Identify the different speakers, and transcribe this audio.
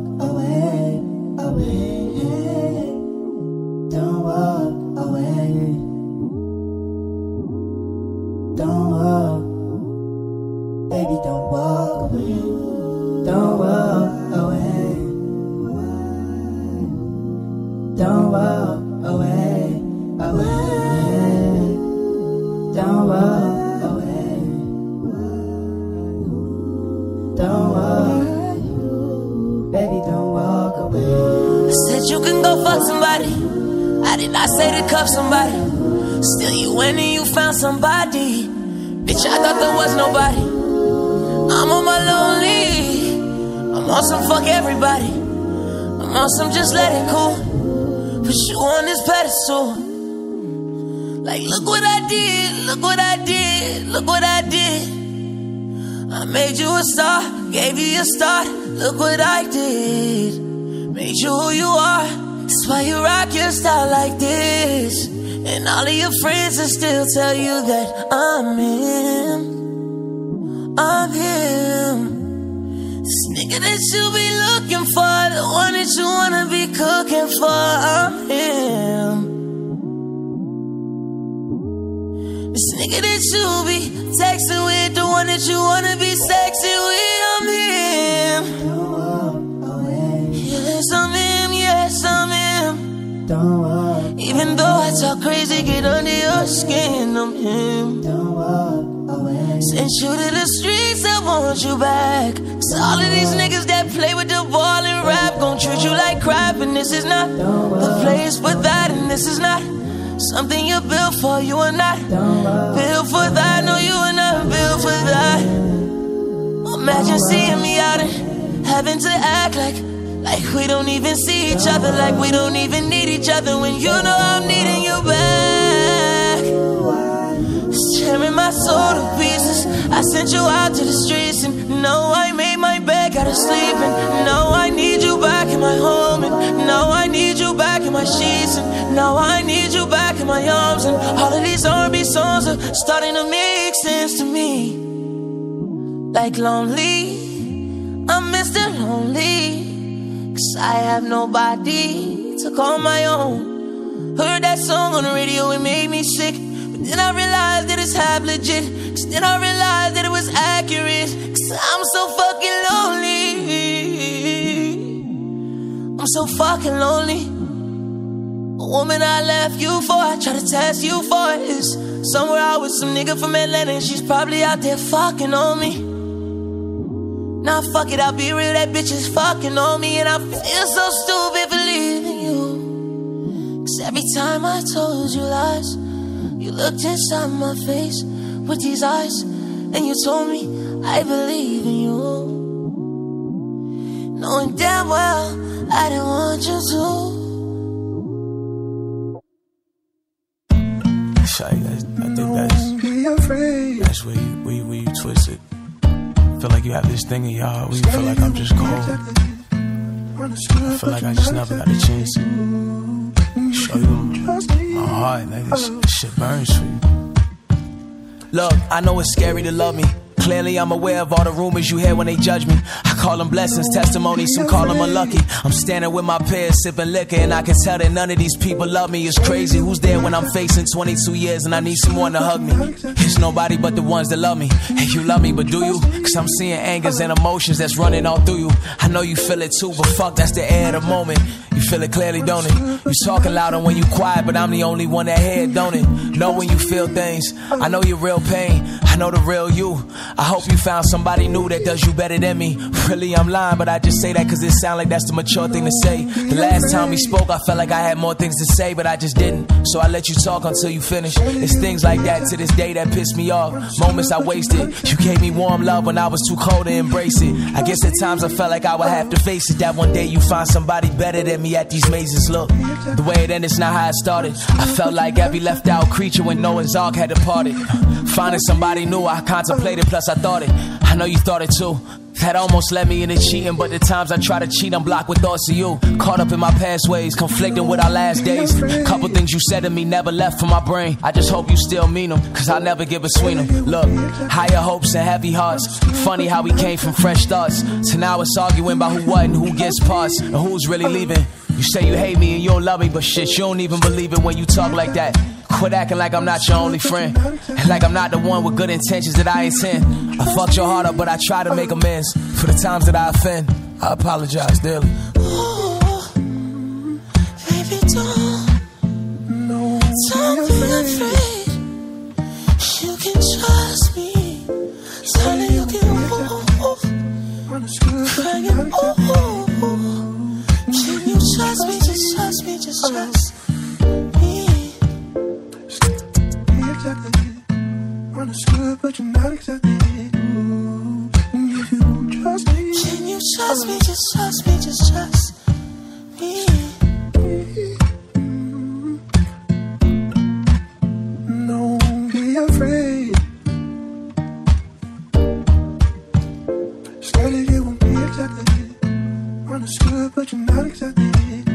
Speaker 1: walk away, away. Don't walk away. Don't walk, baby, don't walk away. Don't walk away. Don't walk away, away. Don't walk away. Don't walk, baby, don't walk away.
Speaker 2: I said you can go fuck somebody. I did not say to cuff somebody. Still you went and you found somebody. Bitch, I thought there was nobody. I'm on my lonely. I'm on some fuck everybody. I'm on some just let it cool. Put you on this pedestal. Like look what I did, look what I did, look what I did. I made you a star, gave you a start. Look what I did. Made you who you are. That's why you rock your style like this. And all of your friends will still tell you that I'm him. I'm him. This nigga that you be looking for, the one that you wanna be cooking for, I'm him. This nigga that you be texting with, the one that you wanna be sexy with, I'm him.
Speaker 1: Don't walk away.
Speaker 2: Yes, I'm him, yes, I'm him.
Speaker 1: Don't walk.
Speaker 2: Even though I talk crazy, get under your skin, I'm him.
Speaker 1: Don't walk away.
Speaker 2: Sent you to the streets, I want you back. Cause all of these niggas that play with the ball and rap gon' treat you like crap. And this is not the place for that. And this is not something you're built for, you are not built for that. No, you are not built for that. Imagine seeing me out and having to act like we don't even see each other, like we don't even need each other, when you know I'm needing you back. Tearing my soul to pieces. I sent you out to the streets, and no, I made my bed, gotta sleep, and no, I need you back in my home, and no, I need you back in my sheets, and now I need you back in my arms. And all of these R&B songs are starting to make sense to me. Like lonely, I'm Mr. Lonely, cause I have nobody to call my own. Heard that song on the radio, it made me sick. But then I realized that it's half legit. Cause then I realized that it was accurate. Cause I'm so fucking lonely. I'm so fucking lonely. A woman I left you for, I try to test you for, is somewhere out with some nigga from Atlanta, and she's probably out there fucking on me. Nah, fuck it, I'll be real, that bitch is fucking on me. And I feel so stupid for leaving you. Cause every time I told you lies, you looked inside my face with these eyes, and you told me I believe in you, knowing damn well I didn't want you to. I think that's where you twist it. Feel like you have this thing in your heart where you feel like I'm just cold. I feel like I just never got a chance to show you my heart. Like this shit burns for you. Look, I know it's scary to love me. Clearly I'm aware of all the rumors you hear when they judge me. I call them blessings, testimonies, some call them unlucky. I'm standing with my peers, sipping liquor, and I can tell that none of these people love me. It's crazy, who's there when I'm facing 22 years and I need someone to hug me? It's nobody but the ones that love me. Hey, you love me, but do you? Cause I'm seeing angers and emotions that's running all through you. I know you feel it too, but fuck, that's the air of the moment. You feel it clearly, don't it? You talking louder when you quiet, but I'm the only one that hear it, don't it? Know when you feel things. I know your real pain. I know the real you. I hope you found somebody new that does you better than me. Really, I'm lying, but I just say that cause it sound like that's the mature thing to say. The last time we spoke, I felt like I had more things to say, but I just didn't. So I let you talk until you finish. It's things like that to this day that piss me off. Moments I wasted. You gave me warm love when I was too cold to embrace it. I guess at times I felt like I would have to face it, that one day you find somebody better than me at these mazes. Look, the way it ended is not how it started. I felt like every left out creature when Noah's Ark had departed. Finding somebody new, I contemplated, plus I thought it. I know you thought it too. That almost led me into cheating, but the times I try to cheat, I'm blocked with thoughts of you. Caught up in my past ways, conflicting with our last days. Couple things you said to me never left from my brain. I just hope you still mean them, cause I'll never get between them. Look, higher hopes and heavy hearts. Funny how we came from fresh starts to now it's arguing about who what and who gets parts and who's really leaving. You say you hate me and you don't love me, but shit, you don't even believe it when you talk like that. Quit acting like I'm not your only friend, and like I'm not the one with good intentions that I intend. I fucked your heart up, but I try to make amends for the times that I offend. I apologize daily.
Speaker 3: Baby, don't be afraid. You can trust me. Darling, you can crying, Can you trust me? Just trust me, just trust me.
Speaker 4: Exactly. Understood, but you're not exactly. If you trust me,
Speaker 3: can you trust me? Just trust me, just trust me.
Speaker 4: Don't be afraid. Scared that you won't be exactly. Understood, but you're not exactly.